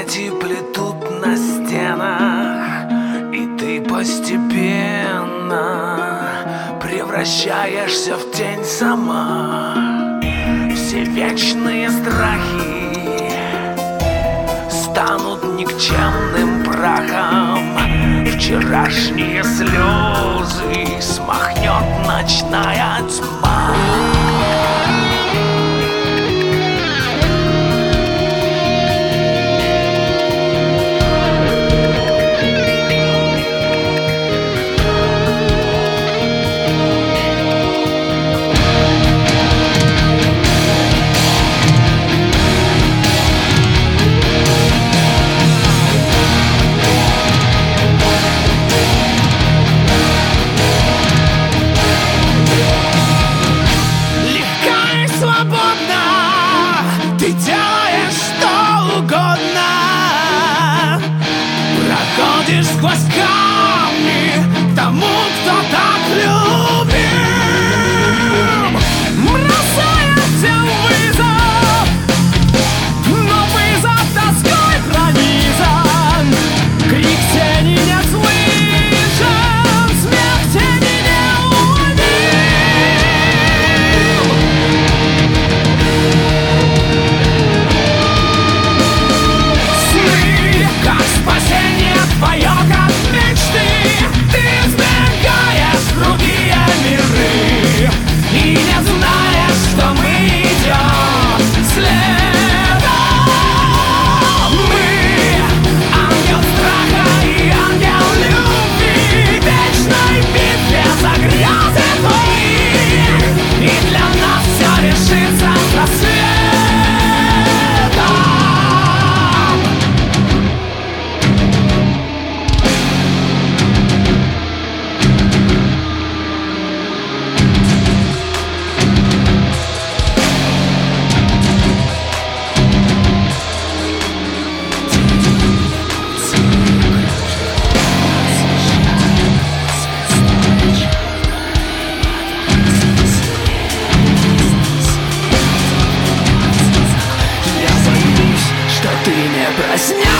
Сети плетут на стенах, и ты постепенно превращаешься в тень сама. Все вечные страхи станут никчемным прахом. Вчерашние слезы смахнет ночная тьма. Ты делаешь что угодно, проходишь сквозь камни к тому, кто так любим. Бросая всем вызов, но вызов тоской пронизан. Крик тени не слышен, смех тени не уловим. Спасение твое, как мечты. Ты сбегаешь в другие миры и не знаешь, что мы идем следом. Мы ангел страха и ангел любви в вечной битве за грязь твои. И для нас все решится с рассветом. Ты не проснешься.